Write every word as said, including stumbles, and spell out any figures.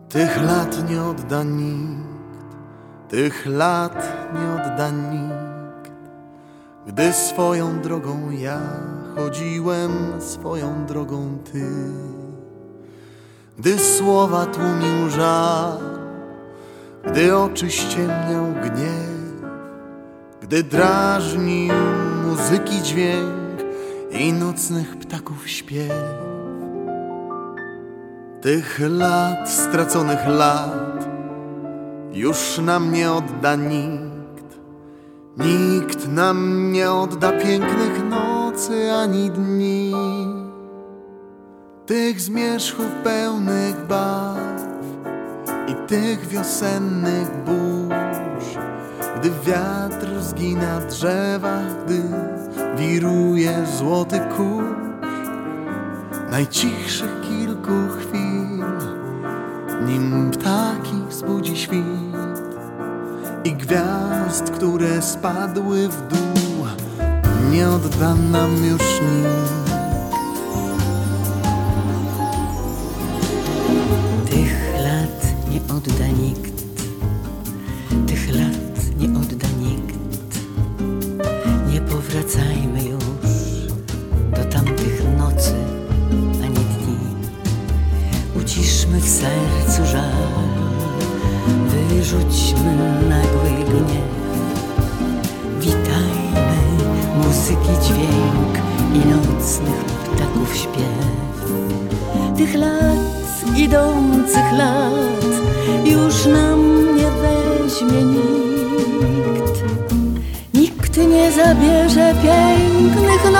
Tych lat nie odda nikt, tych lat nie odda nikt. Gdy swoją drogą ja chodziłem, swoją drogą ty. Gdy słowa tłumił żal, gdy oczy ściemniał gniew, gdy drażnił muzyki dźwięk i nocnych ptaków śpiew. Tych lat, straconych lat, już nam nie odda nikt. Nikt nam nie odda pięknych nocy ani dni. Tych zmierzchów pełnych baw i tych wiosennych burz, gdy wiatr zgina drzewa, gdy wiruje złoty kurz. Najcichszych kilku chwil, nim ptaki wzbudzi świt i gwiazd, które spadły w dół, nie odda nam już nikt. Tych lat nie odda nikt, tych lat nie odda nikt. Nie powracajmy już do tamtych nocy ani dni. Uciszmy w sercu żal, wyrzućmy nagły gniew. Witajmy muzyki dźwięk i nocnych ptaków śpiew. Tych lat, idących lat, już nam nie weźmie nikt. Nikt nie zabierze pięknych